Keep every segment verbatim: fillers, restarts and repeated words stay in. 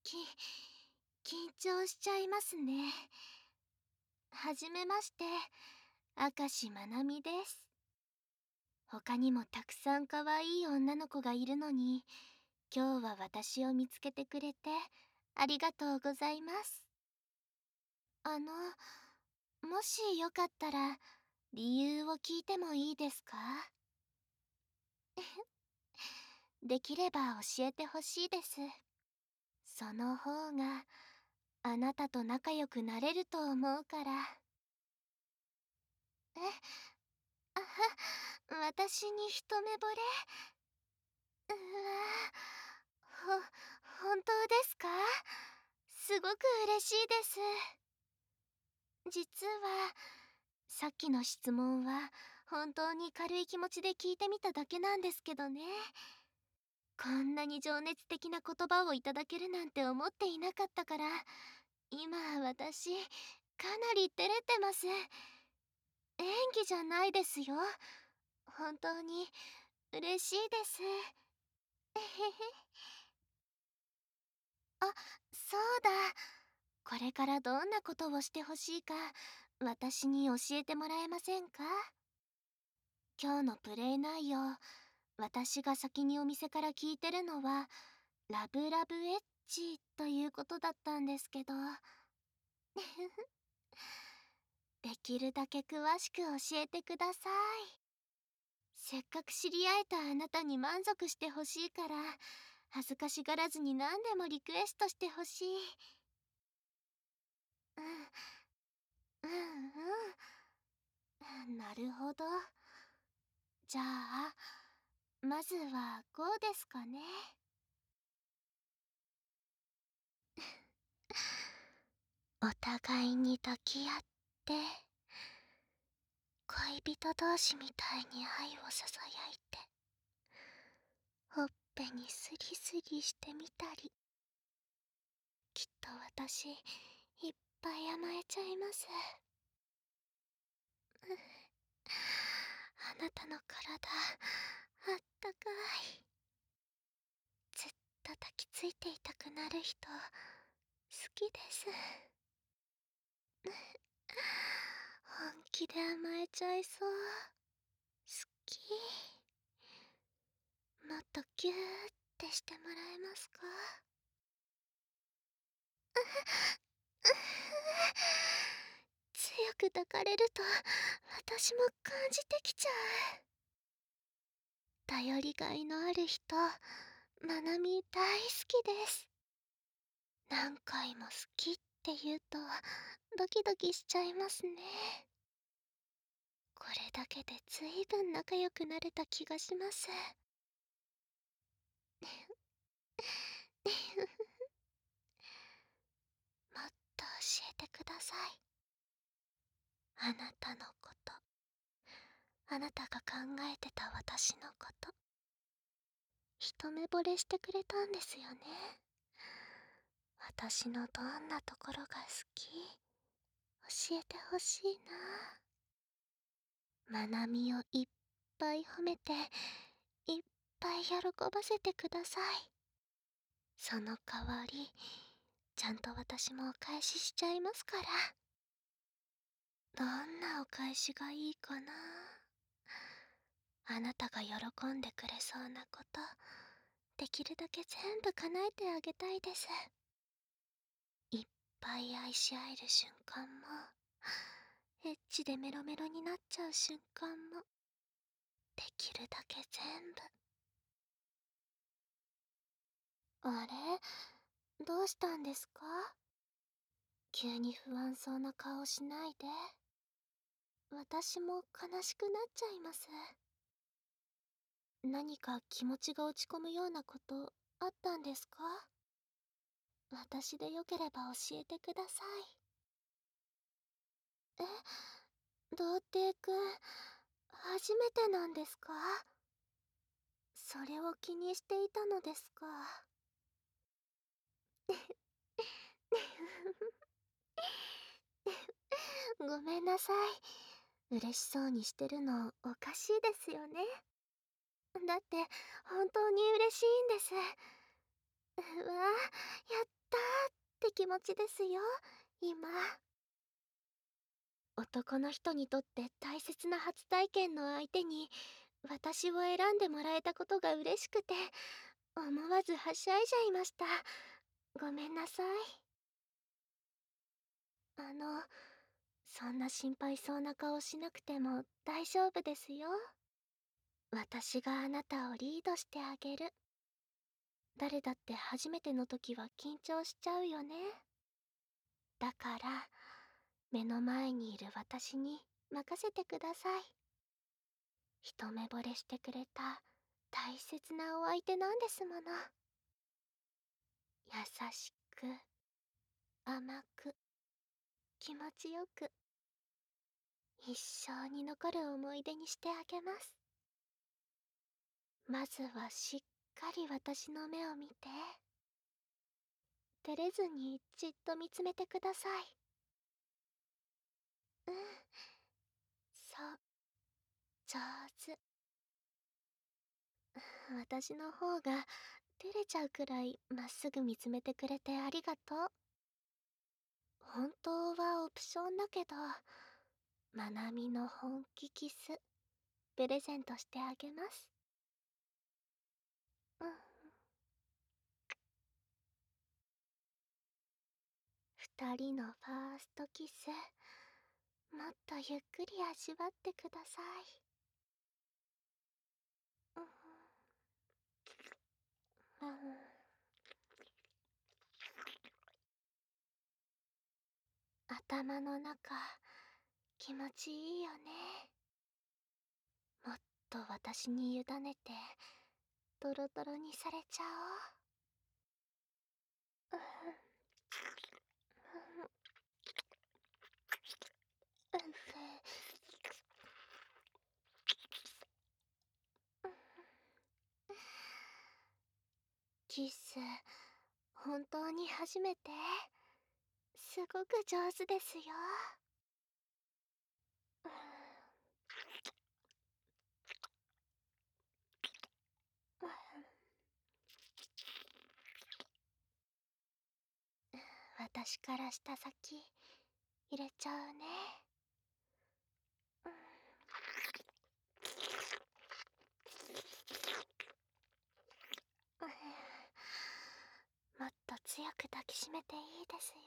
き、緊張しちゃいますね。はじめまして、明石まなみです。他にもたくさん可愛い女の子がいるのに、今日は私を見つけてくれて、ありがとうございます。あの、もしよかったら、理由を聞いてもいいですか？できれば教えてほしいです。その方が、あなたと仲良くなれると思うから。え、あは、私に一目惚れ？うわ、ほ、本当ですか？すごく嬉しいです。実は、さっきの質問は本当に軽い気持ちで聞いてみただけなんですけどね。こんなに情熱的な言葉をいただけるなんて思っていなかったから、今私、かなり照れてます。演技じゃないですよ。本当に嬉しいです。えへへ。あ、そうだ。これからどんなことをしてほしいか、私に教えてもらえませんか？今日のプレイ内容、私が先にお店から聞いてるのは、ラブラブエッチということだったんですけど。できるだけ詳しく教えてください。せっかく知り合えたあなたに満足してほしいから、恥ずかしがらずに何でもリクエストしてほしい。うん、うんうん。なるほど。じゃあ、まずはこうですかね。お互いに抱き合って、恋人同士みたいに愛をささやいて、ほっぺにスリスリしてみたり。きっと私、いっぱい甘えちゃいます。あなたの体、あったかい。ずっと抱きついていたくなる人、好きです。本気で甘えちゃいそう。好き。もっとギューってしてもらえますか？強く抱かれると私も感じてきちゃう。頼りがいのある人、まなみ大好きです。何回も好きって言うとドキドキしちゃいますね。これだけでずいぶん仲良くなれた気がします。もっと教えてください。あなたのこと、あなたが考えてた私のこと、一目惚れしてくれたんですよね。私のどんなところが好き、教えてほしいな。まなみをいっぱい褒めて、いっぱい喜ばせてください。その代わり、ちゃんと私もお返ししちゃいますから。どんなお返しがいいかな。あなたが喜んでくれそうなこと、できるだけ全部叶えてあげたいです。いっぱい愛し合える瞬間も、エッチでメロメロになっちゃう瞬間も、できるだけ全部。あれ、どうしたんですか？急に不安そうな顔しないで。私も悲しくなっちゃいます。何か気持ちが落ち込むようなことあったんですか？私でよければ教えてください。え、童貞くん、初めてなんですか？それを気にしていたのですか？ごめんなさい。嬉しそうにしてるのおかしいですよね。だって本当に嬉しいんです。うわあ、やった気持ちですよ、今。男の人にとって大切な初体験の相手に私を選んでもらえたことが嬉しくて、思わずはしゃいじゃいました。ごめんなさい。あの、そんな心配そうな顔しなくても大丈夫ですよ。私があなたをリードしてあげる。誰だって初めての時は緊張しちゃうよね。だから、目の前にいる私に任せてください。一目惚れしてくれた大切なお相手なんですもの。優しく、甘く、気持ちよく、一生に残る思い出にしてあげます。まずはしっかり私の目を見て、照れずにじっと見つめてください。うん、そう、上手。私の方が照れちゃうくらいまっすぐ見つめてくれてありがとう。本当はオプションだけど、まなみの本気キスプレゼントしてあげます。うん。二人のファーストキス、もっとゆっくり味わってください。うん、うん、頭の中気持ちいいよね。もっと私に委ねてトロトロにされちゃおう。うん、うん、キス本当に初めて？すごく上手ですよ。うん、私から舌先入れちゃうね。うん、もっと強く抱きしめていいですよ。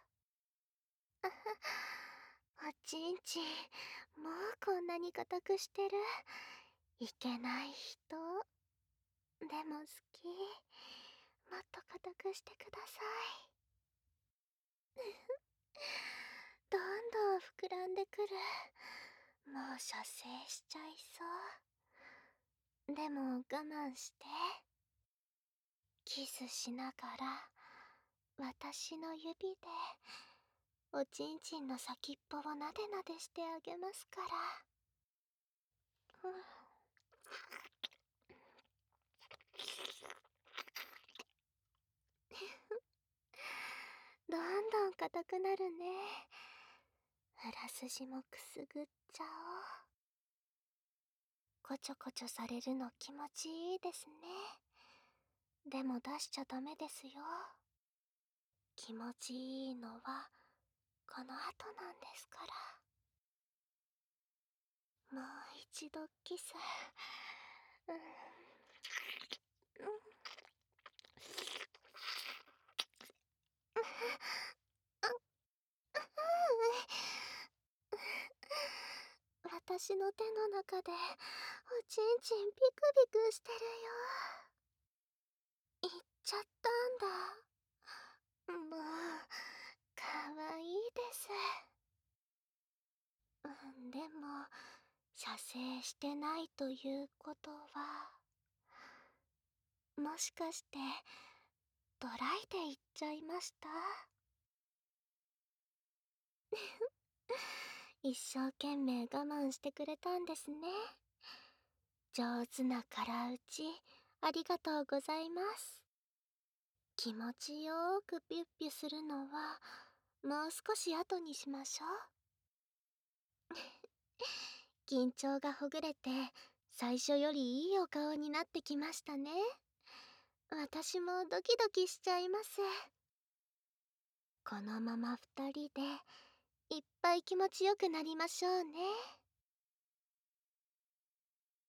おちんちん、もうこんなに硬くしてる。いけない人。でも好き。もっと硬くしてください。どんどん膨らんでくる。もう射精しちゃいそう。でも我慢して。キスしながら私の指でおちんちんの先っぽをなでなでしてあげますから。うん、どんどん硬くなるね。裏筋もくすぐっちゃおう。こちょこちょされるの気持ちいいですね。でも出しちゃダメですよ。気持ちいいのはこの後なんですから。もう一度キス。うん、うん、私の手の中でおちんちんピクピクしてるよ。行っちゃったんだ。もうかわいいです。うん、でも射精してないということは、もしかしてドライで言っちゃいました？一生懸命我慢してくれたんですね。上手な空打ちありがとうございます。気持ちよーくピュッピュするのはもう少し後にしましょう。緊張がほぐれて最初よりいいお顔になってきましたね。私もドキドキしちゃいます。 このまま二人でいっぱい気持ちよくなりましょうね。